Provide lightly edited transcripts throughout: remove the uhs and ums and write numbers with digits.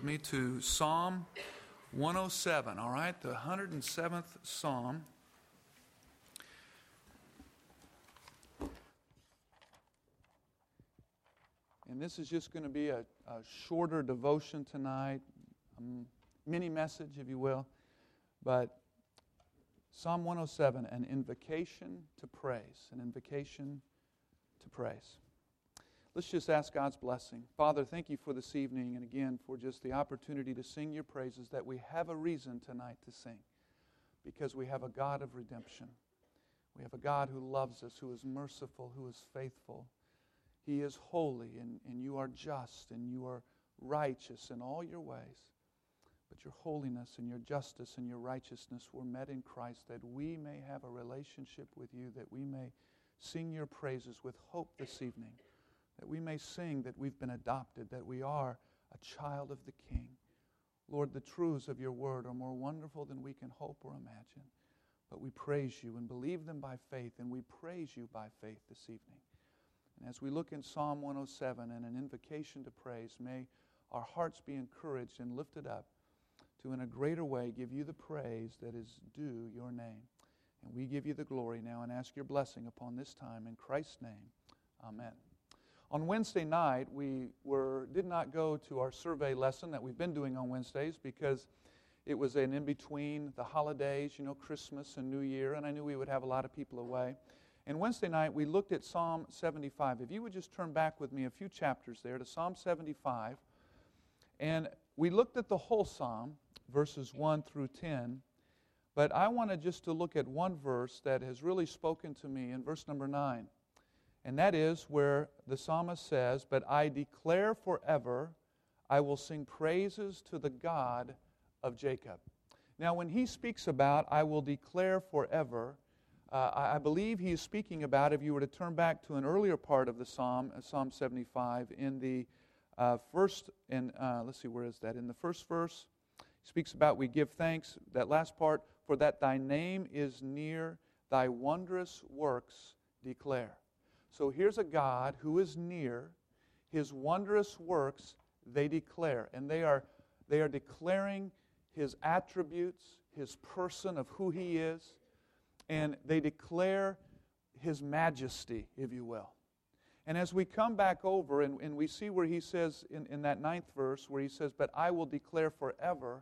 me to Psalm 107, all right? The 107th Psalm. And this is just going to be a shorter devotion tonight, mini message, if you will. But Psalm 107, an invocation to praise, an invocation to praise. Let's just ask God's blessing. Father, thank you for this evening and again for just the opportunity to sing your praises, that we have a reason tonight to sing because we have a God of redemption. We have a God who loves us, who is merciful, who is faithful. He is holy, and you are just, and you are righteous in all your ways. But your holiness and your justice and your righteousness were met in Christ, that we may have a relationship with you, that we may sing your praises with hope this evening, that we may sing that we've been adopted, that we are a child of the King. Lord, the truths of your word are more wonderful than we can hope or imagine. But we praise you and believe them by faith, and we praise you by faith this evening. And as we look in Psalm 107 and an invocation to praise, may our hearts be encouraged and lifted up to, in a greater way, give you the praise that is due your name. And we give you the glory now and ask your blessing upon this time. In Christ's name, amen. On Wednesday night, we did not go to our survey lesson that we've been doing on Wednesdays because it was an in-between the holidays, Christmas and New Year, and I knew we would have a lot of people away. And Wednesday night, we looked at Psalm 75. If you would just turn back with me a few chapters there to Psalm 75. And we looked at the whole Psalm, verses 1 through 10. But I wanted just to look at one verse that has really spoken to me in verse number 9. And that is where the psalmist says, "But I declare forever, I will sing praises to the God of Jacob." Now, when he speaks about, "I will declare forever," I believe he is speaking about, if you were to turn back to an earlier part of the Psalm, Psalm 75, in the first, let's see, where is that? In the first verse, he speaks about, "We give thanks," that last part, "for that thy name is near, thy wondrous works declare." So here's a God who is near. His wondrous works, they declare. And they are declaring his attributes, his person of who he is. And they declare his majesty, if you will. And as we come back over and we see where he says in that 9th verse, where he says, "But I will declare forever,"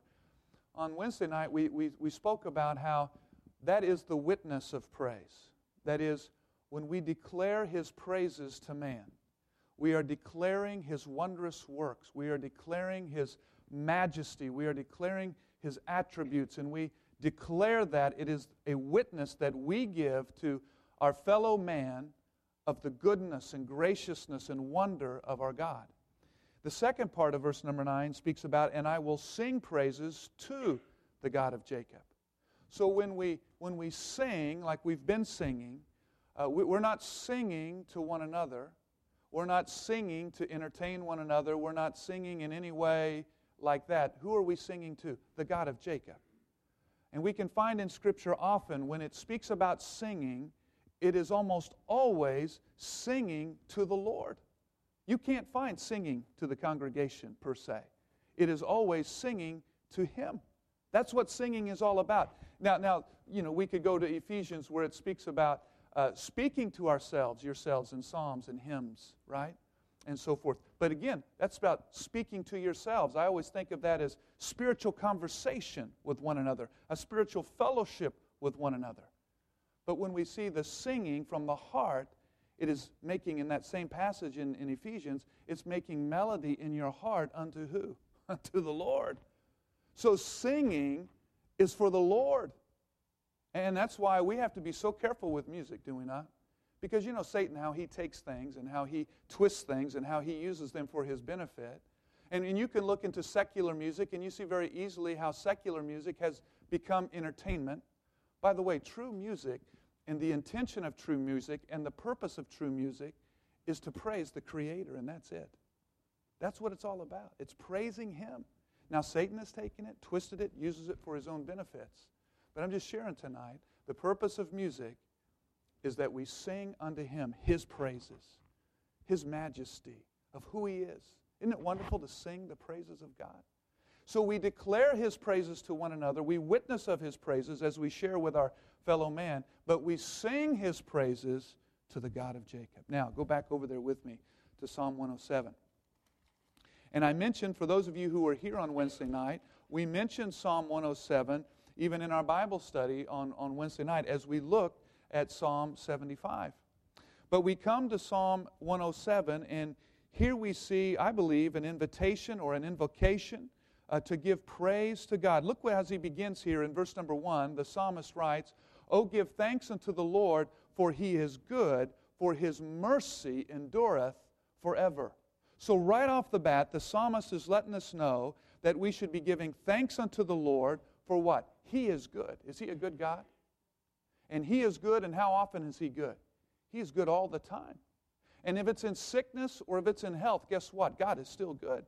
on Wednesday night we spoke about how that is the witness of praise. That is, when we declare his praises to man, we are declaring his wondrous works. We are declaring his majesty. We are declaring his attributes. And we declare that it is a witness that we give to our fellow man of the goodness and graciousness and wonder of our God. The second part of verse number 9 speaks about, "And I will sing praises to the God of Jacob." So when we sing like we've been singing, we're not singing to one another. We're not singing to entertain one another. We're not singing in any way like that. Who are we singing to? The God of Jacob. And we can find in Scripture often when it speaks about singing, it is almost always singing to the Lord. You can't find singing to the congregation per se. It is always singing to Him. That's what singing is all about. Now, we could go to Ephesians where it speaks about speaking to yourselves in psalms and hymns, right? And so forth. But again, that's about speaking to yourselves. I always think of that as spiritual conversation with one another, a spiritual fellowship with one another. But when we see the singing from the heart, it is making, in that same passage in Ephesians, it's making melody in your heart unto who? Unto the Lord. So singing is for the Lord. And that's why we have to be so careful with music, do we not? Because Satan, how he takes things and how he twists things and how he uses them for his benefit. And you can look into secular music and you see very easily how secular music has become entertainment. By the way, true music and the intention of true music and the purpose of true music is to praise the Creator, and that's it. That's what it's all about. It's praising Him. Now Satan has taken it, twisted it, uses it for his own benefits. But I'm just sharing tonight, the purpose of music is that we sing unto Him His praises, His majesty, of who He is. Isn't it wonderful to sing the praises of God? So we declare His praises to one another. We witness of His praises as we share with our fellow man. But we sing His praises to the God of Jacob. Now, go back over there with me to Psalm 107. And I mentioned, for those of you who were here on Wednesday night, we mentioned Psalm 107 even in our Bible study on Wednesday night as we looked at Psalm 75. But we come to Psalm 107, and here we see, I believe, an invitation or an invocation to give praise to God. Look as he begins here in verse number 1. The psalmist writes, "O give thanks unto the Lord, for He is good, for His mercy endureth forever." So right off the bat, the psalmist is letting us know that we should be giving thanks unto the Lord for what? He is good. Is He a good God? And He is good, and how often is He good? He is good all the time. And if it's in sickness or if it's in health, guess what? God is still good.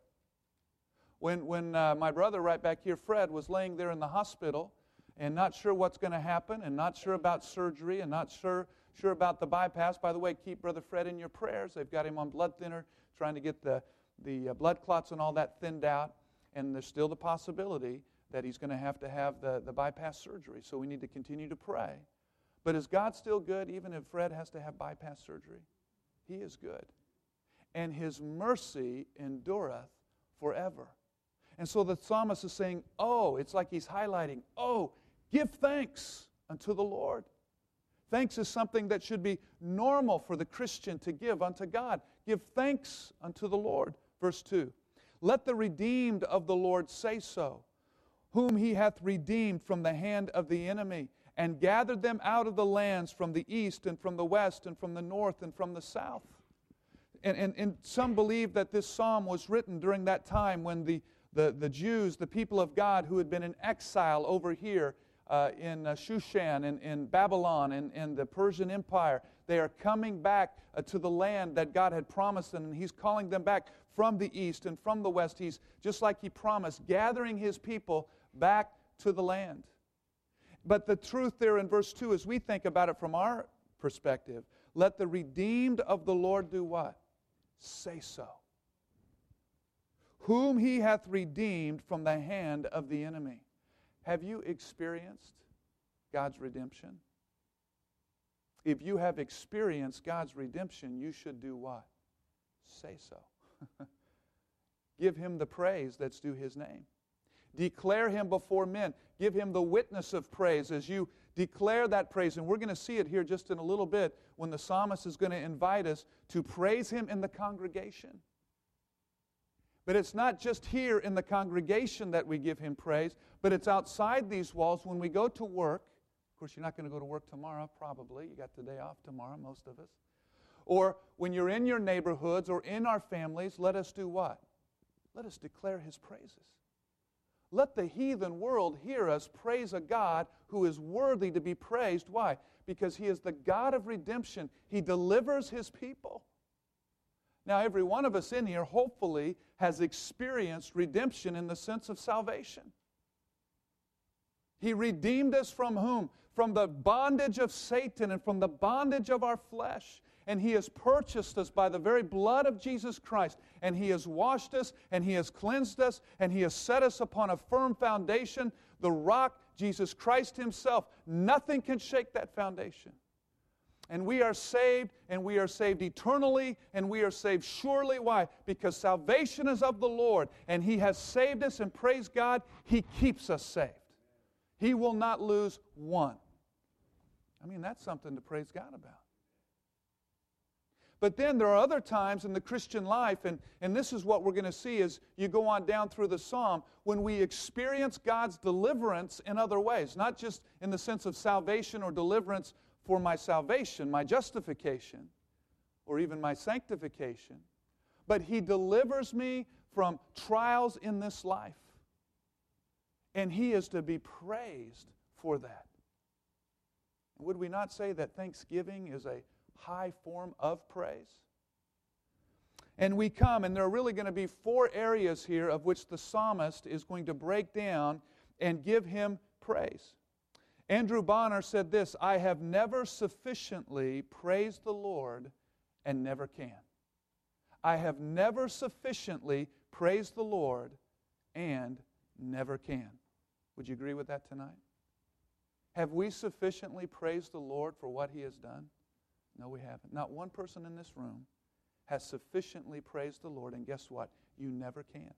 When my brother right back here, Fred, was laying there in the hospital and not sure what's going to happen and not sure about surgery and not sure about the bypass. By the way, keep Brother Fred in your prayers. They've got him on blood thinner, trying to get the blood clots and all that thinned out. And there's still the possibility that he's going to have the bypass surgery. So we need to continue to pray. But is God still good even if Fred has to have bypass surgery? He is good. And His mercy endureth forever. And so the psalmist is saying, oh, it's like he's highlighting, oh, give thanks unto the Lord. Thanks is something that should be normal for the Christian to give unto God. Give thanks unto the Lord. Verse 2, let the redeemed of the Lord say so, whom He hath redeemed from the hand of the enemy, and gathered them out of the lands from the east and from the west and from the north and from the south. And some believe that this psalm was written during that time when the Jews, the people of God who had been in exile over here in Shushan and in Babylon and the Persian Empire, they are coming back to the land that God had promised them, and He's calling them back from the east and from the west. He's, just like He promised, gathering His people back to the land. But the truth there in verse 2, as we think about it from our perspective, let the redeemed of the Lord do what? Say so. Whom He hath redeemed from the hand of the enemy. Have you experienced God's redemption? If you have experienced God's redemption, you should do what? Say so. Give Him the praise that's due His name. Declare Him before men. Give Him the witness of praise as you declare that praise. And we're going to see it here just in a little bit when the psalmist is going to invite us to praise Him in the congregation. But it's not just here in the congregation that we give Him praise, but it's outside these walls when we go to work. Of course, you're not going to go to work tomorrow, probably. You got the day off tomorrow, most of us. Or when you're in your neighborhoods or in our families, let us do what? Let us declare His praises. Let the heathen world hear us praise a God who is worthy to be praised. Why? Because He is the God of redemption. He delivers His people. Now, every one of us in here, hopefully, has experienced redemption in the sense of salvation. He redeemed us from whom? From the bondage of Satan and from the bondage of our flesh. And He has purchased us by the very blood of Jesus Christ. And He has washed us, and He has cleansed us, and He has set us upon a firm foundation, the rock, Jesus Christ Himself. Nothing can shake that foundation. And we are saved eternally, and we are saved surely. Why? Because salvation is of the Lord, and He has saved us, and praise God, He keeps us saved. He will not lose one. I mean, that's something to praise God about. But then there are other times in the Christian life, and this is what we're going to see as you go on down through the psalm, when we experience God's deliverance in other ways, not just in the sense of salvation or deliverance for my salvation, my justification, or even my sanctification, but He delivers me from trials in this life. And He is to be praised for that. Would we not say that thanksgiving is a high form of praise? And we come, and there are really going to be 4 areas here of which the psalmist is going to break down and give Him praise. Andrew Bonner said this, I have never sufficiently praised the Lord and never can. I have never sufficiently praised the Lord and never can. Would you agree with that tonight? Have we sufficiently praised the Lord for what He has done? No, we haven't. Not one person in this room has sufficiently praised the Lord, and guess what? You never can.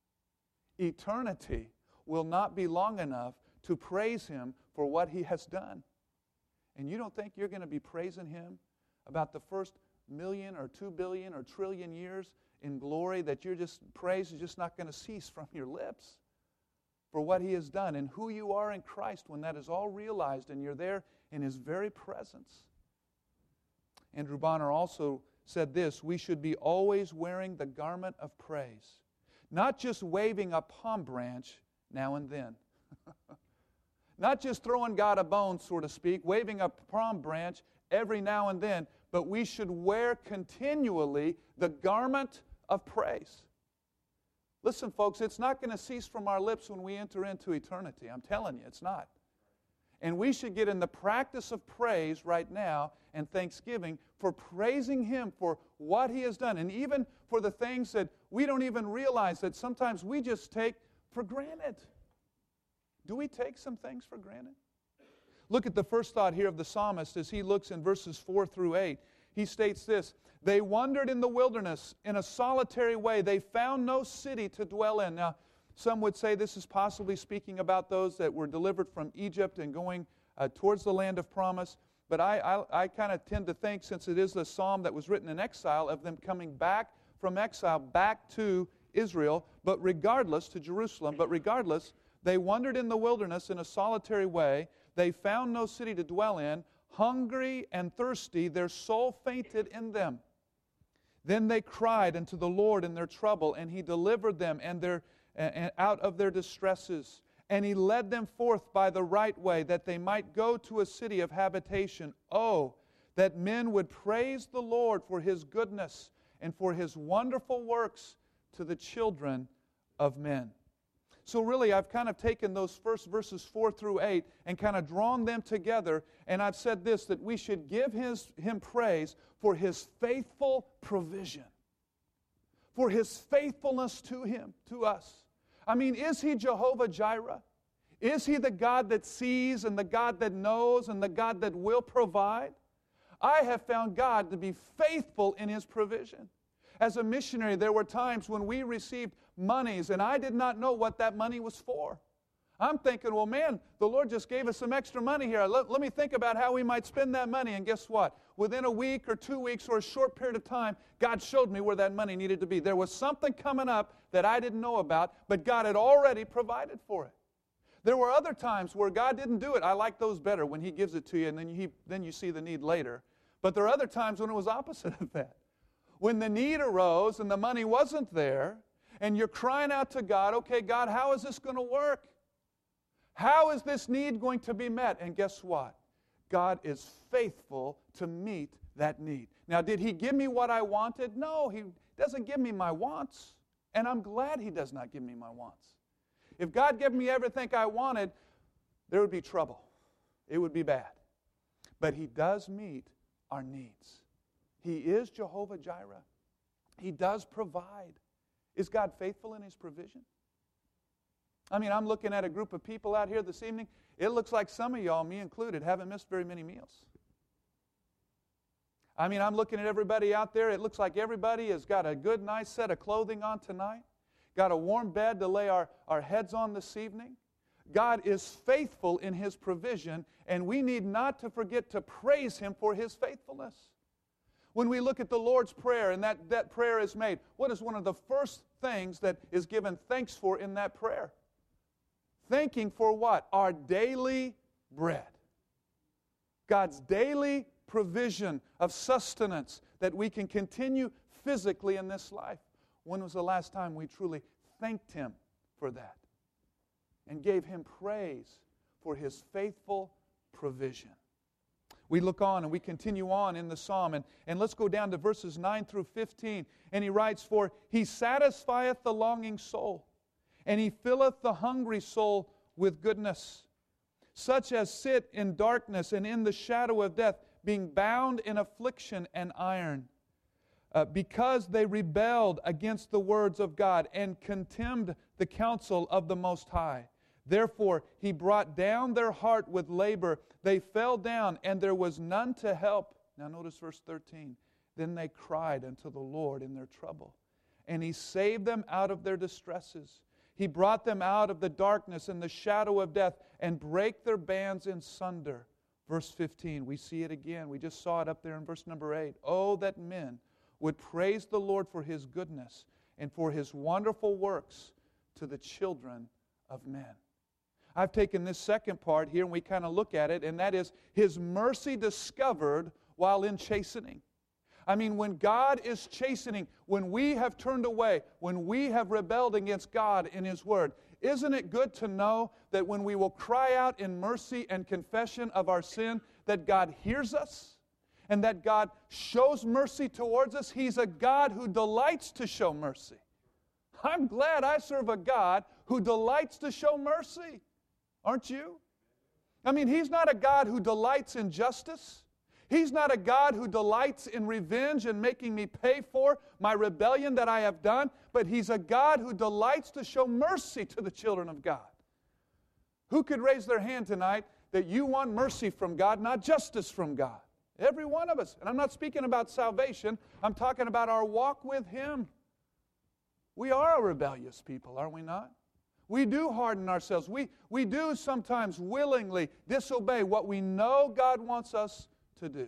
Eternity will not be long enough to praise Him for what He has done. And you don't think you're going to be praising Him about the first 1,000,000 or 2,000,000,000 or trillion years in glory, that praise is just not going to cease from your lips for what He has done and who you are in Christ when that is all realized and you're there in His very presence. Andrew Bonner also said this: we should be always wearing the garment of praise, not just waving a palm branch now and then. Not just throwing God a bone, so to speak, waving a palm branch every now and then, but we should wear continually the garment of praise. Listen, folks, it's not going to cease from our lips when we enter into eternity. I'm telling you, it's not. And we should get in the practice of praise right now and thanksgiving for praising Him for what He has done, and even for the things that we don't even realize that sometimes we just take for granted. Do we take some things for granted? Look at the first thought here of the psalmist as he looks in verses 4 through 8. He states this: they wandered in the wilderness in a solitary way. They found no city to dwell in. Now, some would say this is possibly speaking about those that were delivered from Egypt and going towards the land of promise. But I kind of tend to think, since it is a psalm that was written in exile, of them coming back from exile back to Israel, but regardless, to Jerusalem. But regardless, they wandered in the wilderness in a solitary way. They found no city to dwell in. Hungry and thirsty, their soul fainted in them. Then they cried unto the Lord in their trouble, and He delivered them out of their distresses. And He led them forth by the right way, that they might go to a city of habitation. Oh, that men would praise the Lord for His goodness and for His wonderful works to the children of men. So really, I've kind of taken those first verses 4 through 8 and kind of drawn them together, and I've said this, that we should give Him praise for His faithful provision, for His faithfulness to Him, to us. I mean, is He Jehovah Jireh? Is He the God that sees and the God that knows and the God that will provide? I have found God to be faithful in His provision. As a missionary, there were times when we received monies, and I did not know what that money was for. I'm thinking, well, man, the Lord just gave us some extra money here. Let me think about how we might spend that money. And guess what? Within a week or 2 weeks or a short period of time, God showed me where that money needed to be. There was something coming up that I didn't know about, but God had already provided for it. There were other times where God didn't do it. I like those better, when He gives it to you and then you see the need later. But there are other times when it was opposite of that. When the need arose and the money wasn't there, and you're crying out to God, okay, God, how is this going to work? How is this need going to be met? And guess what? God is faithful to meet that need. Now, did He give me what I wanted? No, He doesn't give me my wants. And I'm glad He does not give me my wants. If God gave me everything I wanted, there would be trouble. It would be bad. But He does meet our needs. He is Jehovah Jireh. He does provide. Is God faithful in His provision? I mean, I'm looking at a group of people out here this evening. It looks like some of y'all, me included, haven't missed very many meals. I mean, I'm looking at everybody out there. It looks like everybody has got a good, nice set of clothing on tonight, got a warm bed to lay our heads on this evening. God is faithful in His provision, and we need not to forget to praise Him for His faithfulness. When we look at the Lord's Prayer and that prayer is made, what is one of the first things that is given thanks for in that prayer? Thanking for what? Our daily bread. God's daily provision of sustenance that we can continue physically in this life. When was the last time we truly thanked Him for that and gave Him praise for His faithful provision? We look on and we continue on in the psalm, and let's go down to verses 9 through 15. And he writes, for He satisfieth the longing soul, and He filleth the hungry soul with goodness. Such as sit in darkness and in the shadow of death, being bound in affliction and iron, because they rebelled against the words of God, and contemned the counsel of the Most High. Therefore he brought down their heart with labor. They fell down, and there was none to help. Now notice verse 13. Then they cried unto the Lord in their trouble, and He saved them out of their distresses. He brought them out of the darkness and the shadow of death, and brake their bands in sunder. Verse 15, we see it again. We just saw it up there in verse number 8. Oh, that men would praise the Lord for His goodness and for His wonderful works to the children of men. I've taken this second part here, and we kind of look at it, and that is His mercy discovered while in chastening. I mean, when God is chastening, when we have turned away, when we have rebelled against God in His Word, isn't it good to know that when we will cry out in mercy and confession of our sin, that God hears us and that God shows mercy towards us? He's a God who delights to show mercy. I'm glad I serve a God who delights to show mercy. Aren't you? I mean, He's not a God who delights in justice. He's not a God who delights in revenge and making me pay for my rebellion that I have done, but He's a God who delights to show mercy to the children of God. Who could raise their hand tonight that you want mercy from God, not justice from God? Every one of us. And I'm not speaking about salvation. I'm talking about our walk with Him. We are a rebellious people, are we not? We do harden ourselves. We do sometimes willingly disobey what we know God wants us to do.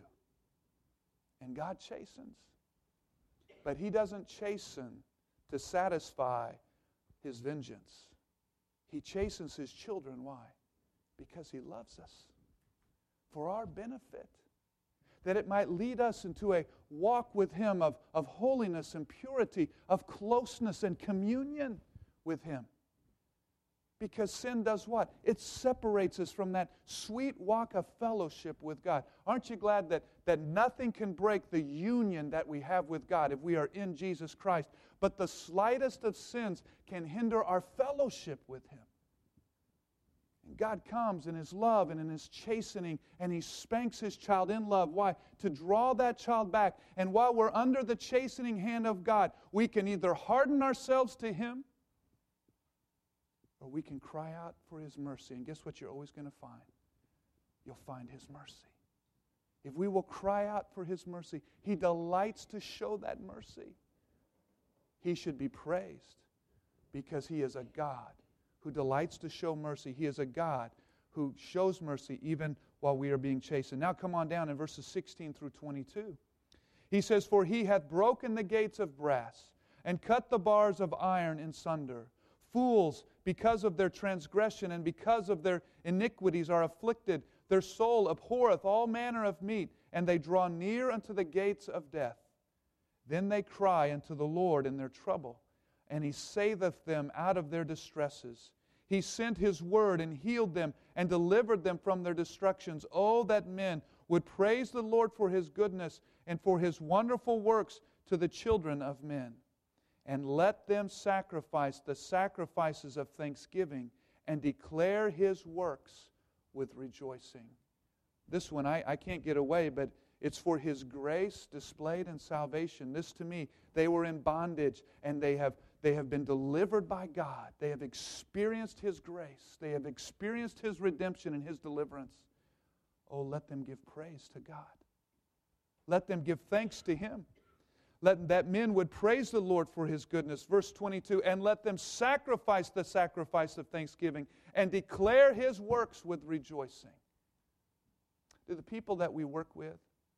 And God chastens. But He doesn't chasten to satisfy His vengeance. He chastens His children. Why? Because He loves us. For our benefit. That it might lead us into a walk with Him of holiness and purity, of closeness and communion with Him. Because sin does what? It separates us from that sweet walk of fellowship with God. Aren't you glad that nothing can break the union that we have with God if we are in Jesus Christ? But the slightest of sins can hinder our fellowship with Him. And God comes in His love and in His chastening, and He spanks His child in love. Why? To draw that child back. And while we're under the chastening hand of God, we can either harden ourselves to Him, or we can cry out for His mercy. And guess what you're always going to find? You'll find His mercy. If we will cry out for His mercy, He delights to show that mercy. He should be praised because He is a God who delights to show mercy. He is a God who shows mercy even while we are being chastened. Now come on down in verses 16 through 22. He says, For He hath broken the gates of brass and cut the bars of iron in sunder. Fools, because of their transgression and because of their iniquities, are afflicted. Their soul abhorreth all manner of meat, and they draw near unto the gates of death. Then they cry unto the Lord in their trouble, and He saveth them out of their distresses. He sent His word and healed them and delivered them from their destructions. Oh, that men would praise the Lord for His goodness and for His wonderful works to the children of men. And let them sacrifice the sacrifices of thanksgiving and declare His works with rejoicing. This one I can't get away, but it's for His grace displayed in salvation. This to me, they were in bondage and they have been delivered by God. They have experienced His grace. They have experienced His redemption and His deliverance. Oh, let them give praise to God. Let them give thanks to Him. Let that men would praise the Lord for His goodness. Verse 22, and let them sacrifice the sacrifice of thanksgiving and declare His works with rejoicing. Do the people that we work with,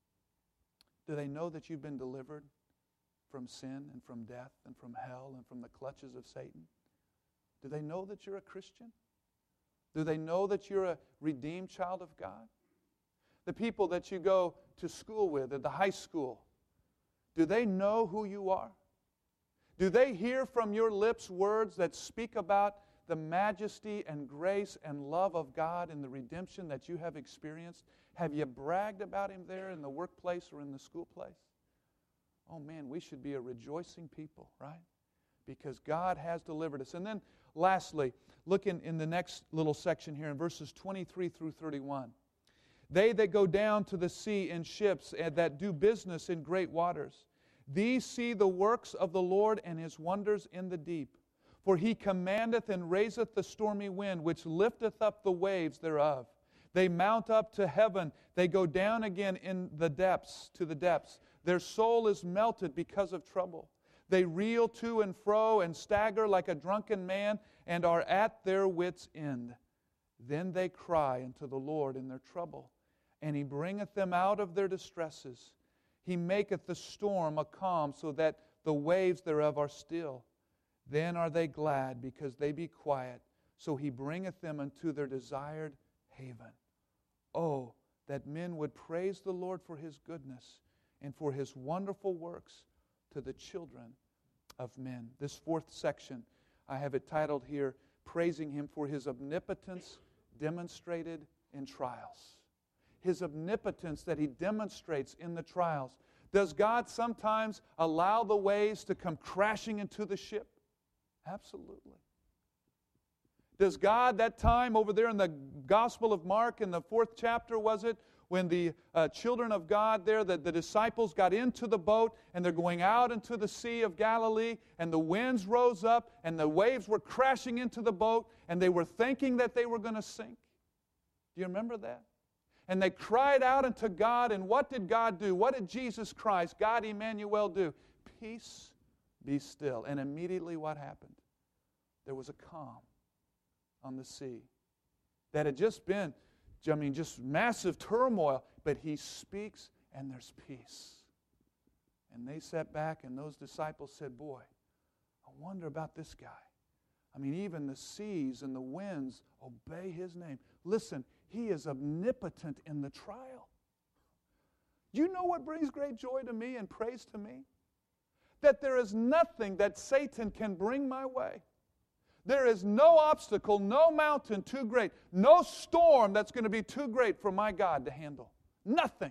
do they know that you've been delivered from sin and from death and from hell and from the clutches of Satan? Do they know that you're a Christian? Do they know that you're a redeemed child of God? The people that you go to school with at the high school, do they know who you are? Do they hear from your lips words that speak about the majesty and grace and love of God and the redemption that you have experienced? Have you bragged about Him there in the workplace or in the school place? Oh man, we should be a rejoicing people, right? Because God has delivered us. And then lastly, look in the next little section here in verses 23 through 31. They that go down to the sea in ships and that do business in great waters, these see the works of the Lord and His wonders in the deep. For he commandeth and raiseth the stormy wind, which lifteth up the waves thereof. They mount up to heaven. They go down again in the depths, to the depths. Their soul is melted because of trouble. They reel to and fro and stagger like a drunken man and are at their wits' end. Then they cry unto the Lord in their trouble, and He bringeth them out of their distresses. He maketh the storm a calm, so that the waves thereof are still. Then are they glad, because they be quiet. So He bringeth them unto their desired haven. Oh, that men would praise the Lord for His goodness and for His wonderful works to the children of men. This fourth section, I have it titled here, Praising Him for His omnipotence demonstrated in trials. His omnipotence that He demonstrates in the trials. Does God sometimes allow the waves to come crashing into the ship? Absolutely. Does God, that time over there in the Gospel of Mark, in the 4th chapter, was it, when the children of God there, the disciples got into the boat, and they're going out into the Sea of Galilee, and the winds rose up, and the waves were crashing into the boat, and they were thinking that they were going to sink? Do you remember that? And they cried out unto God, and what did God do? What did Jesus Christ, God Emmanuel, do? Peace, be still. And immediately what happened? There was a calm on the sea that had just been, just massive turmoil, but He speaks and there's peace. And they sat back, and those disciples said, boy, I wonder about this guy. Even the seas and the winds obey His name. Listen, He is omnipotent in the trial. You know what brings great joy to me and praise to me? That there is nothing that Satan can bring my way. There is no obstacle, no mountain too great, no storm that's going to be too great for my God to handle. Nothing.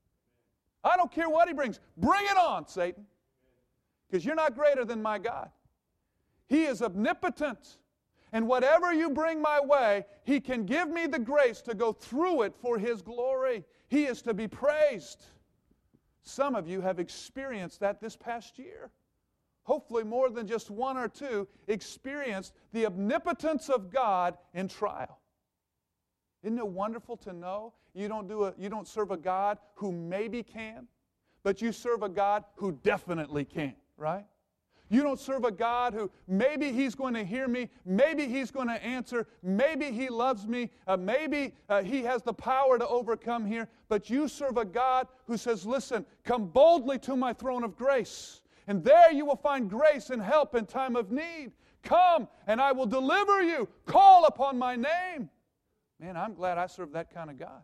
I don't care what he brings. Bring it on, Satan. Because you're not greater than my God. He is omnipotent. And whatever you bring my way, He can give me the grace to go through it for His glory. He is to be praised. Some of you have experienced that this past year. Hopefully more than just one or two experienced the omnipotence of God in trial. Isn't it wonderful to know you don't serve a God who maybe can, but you serve a God who definitely can, right? You don't serve a God who maybe He's going to hear me, maybe He's going to answer, maybe He loves me, maybe He has the power to overcome here, but you serve a God who says, listen, come boldly to my throne of grace, and there you will find grace and help in time of need. Come, and I will deliver you. Call upon my name. Man, I'm glad I serve that kind of God.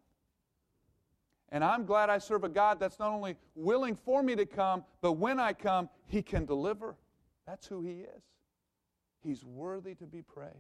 And I'm glad I serve a God that's not only willing for me to come, but when I come, He can deliver. That's who He is. He's worthy to be praised.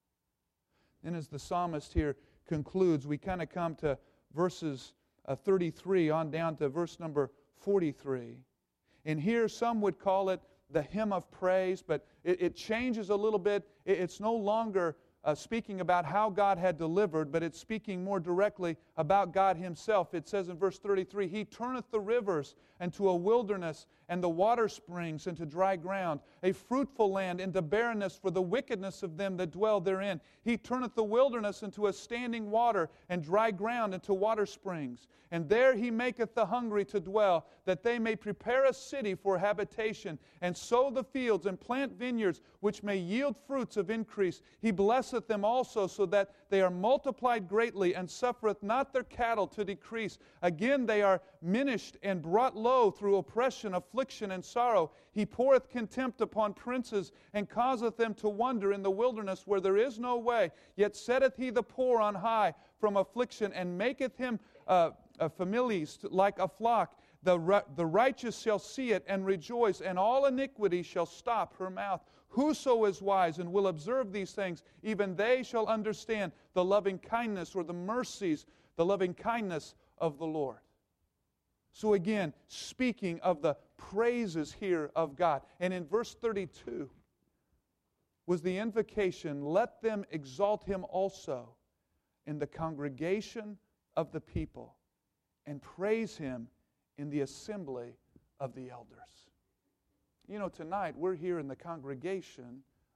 And as the psalmist here concludes, we kind of come to verses 33 on down to verse number 43. And here some would call it the hymn of praise, but it changes a little bit. It's no longer speaking about how God had delivered, but it's speaking more directly about God Himself. It says in verse 33, He turneth the rivers into a wilderness, and the water springs into dry ground, a fruitful land into barrenness for the wickedness of them that dwell therein. He turneth the wilderness into a standing water, and dry ground into water springs. And there He maketh the hungry to dwell, that they may prepare a city for habitation, and sow the fields, and plant vineyards, which may yield fruits of increase. He blesseth them also, so that they are multiplied greatly, and suffereth not their cattle to decrease. Again they are minished and brought low through oppression, affliction, and sorrow. He poureth contempt upon princes, and causeth them to wander in the wilderness where there is no way. Yet setteth He the poor on high from affliction, and maketh him families like a flock. The righteous shall see it and rejoice, and all iniquity shall stop her mouth. Whoso is wise and will observe these things, even they shall understand the loving kindness or the mercies, the loving kindness of the Lord. So again, speaking of the praises here of God. And in verse 32 was the invocation, let them exalt Him also in the congregation of the people, and praise Him in the assembly of the elders. You know, tonight we're here in the congregation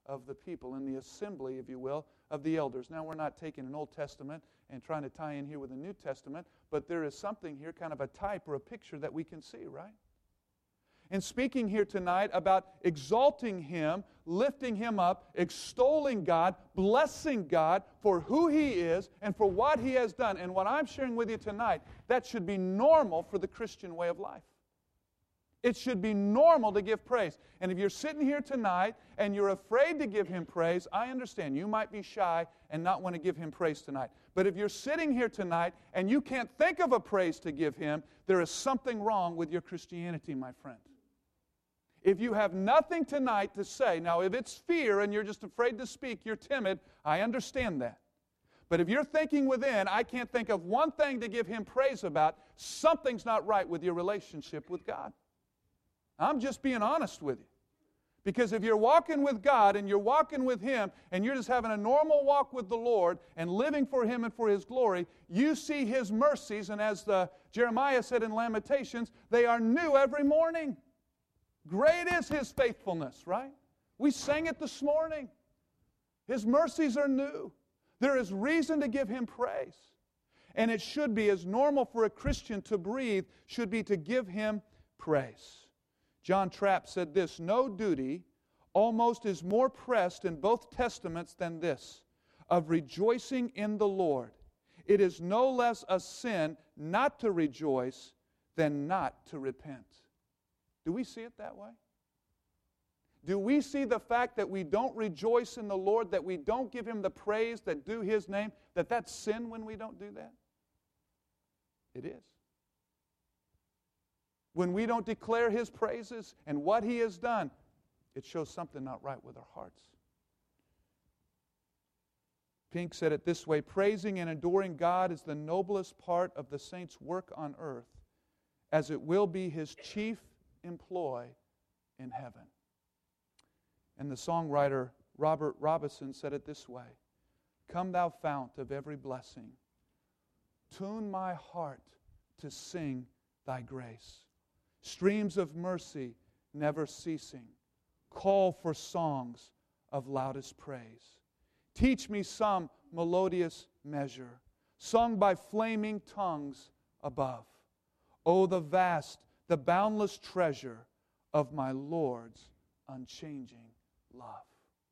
of the people, in the assembly, if you will, of the elders. Now, we're not taking an Old Testament and trying to tie in here with the New Testament, but there is something here, kind of a type or a picture that we can see, right? And speaking here tonight about exalting Him, lifting Him up, extolling God, blessing God for who He is and for what He has done. And what I'm sharing with you tonight, that should be normal for the Christian way of life. It should be normal to give praise. And if you're sitting here tonight and you're afraid to give Him praise, I understand. You might be shy and not want to give Him praise tonight. But if you're sitting here tonight and you can't think of a praise to give Him, there is something wrong with your Christianity, my friend. If you have nothing tonight to say, now if it's fear and you're just afraid to speak, you're timid, I understand that. But if you're thinking within, I can't think of one thing to give Him praise about, something's not right with your relationship with God. I'm just being honest with you. Because if you're walking with God and you're walking with Him and you're just having a normal walk with the Lord and living for Him and for His glory, you see His mercies, and as Jeremiah said in Lamentations, they are new every morning. Great is His faithfulness, right? We sang it this morning. His mercies are new. There is reason to give Him praise. And it should be as normal for a Christian to breathe, should be to give Him praise. John Trapp said this, "No duty almost is more pressed in both testaments than this, of rejoicing in the Lord. It is no less a sin not to rejoice than not to repent." Do we see it that way? Do we see the fact that we don't rejoice in the Lord, that we don't give Him the praise that due His name, that that's sin when we don't do that? It is. When we don't declare His praises and what He has done, it shows something not right with our hearts. Pink said it this way, "Praising and adoring God is the noblest part of the saint's work on earth, as it will be his chief employ in heaven." And the songwriter Robert Robison said it this way, "Come thou fount of every blessing, tune my heart to sing thy grace. Streams of mercy never ceasing, call for songs of loudest praise. Teach me some melodious measure, sung by flaming tongues above. Oh, the vast, the boundless treasure of my Lord's unchanging love."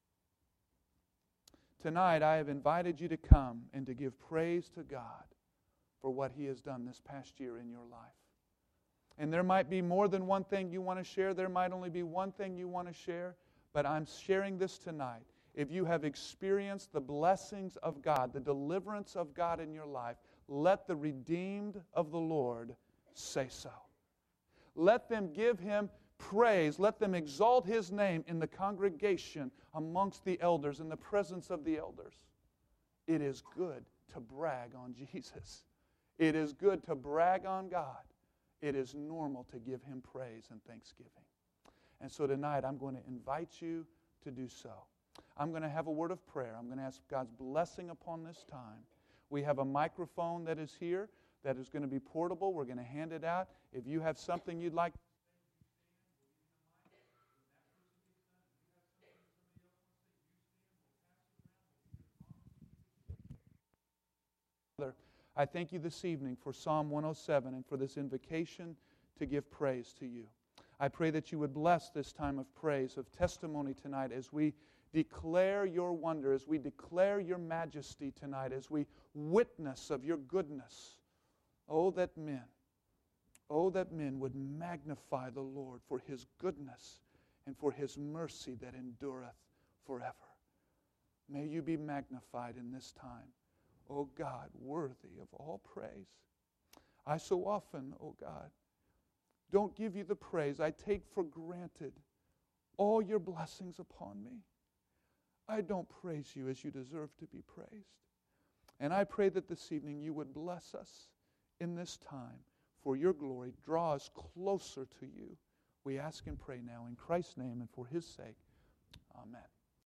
Tonight, I have invited you to come and to give praise to God for what He has done this past year in your life. And there might be more than one thing you want to share. There might only be one thing you want to share. But I'm sharing this tonight. If you have experienced the blessings of God, the deliverance of God in your life, let the redeemed of the Lord say so. Let them give Him praise. Let them exalt His name in the congregation, amongst the elders, in the presence of the elders. It is good to brag on Jesus. It is good to brag on God. It is normal to give Him praise and thanksgiving. And so tonight I'm going to invite you to do so. I'm going to have a word of prayer. I'm going to ask God's blessing upon this time. We have a microphone that is here that is going to be portable. We're going to hand it out. If you have something you'd like, I thank you this evening for Psalm 107 and for this invocation to give praise to you. I pray that you would bless this time of praise, of testimony tonight as we declare your wonder, as we declare your majesty tonight, as we witness of your goodness. Oh, that men would magnify the Lord for His goodness and for His mercy that endureth forever. May you be magnified in this time. Oh God, worthy of all praise. I so often, oh God, don't give you the praise. I take for granted all your blessings upon me. I don't praise you as you deserve to be praised. And I pray that this evening you would bless us in this time for your glory. Draw us closer to you. We ask and pray now in Christ's name and for His sake. Amen.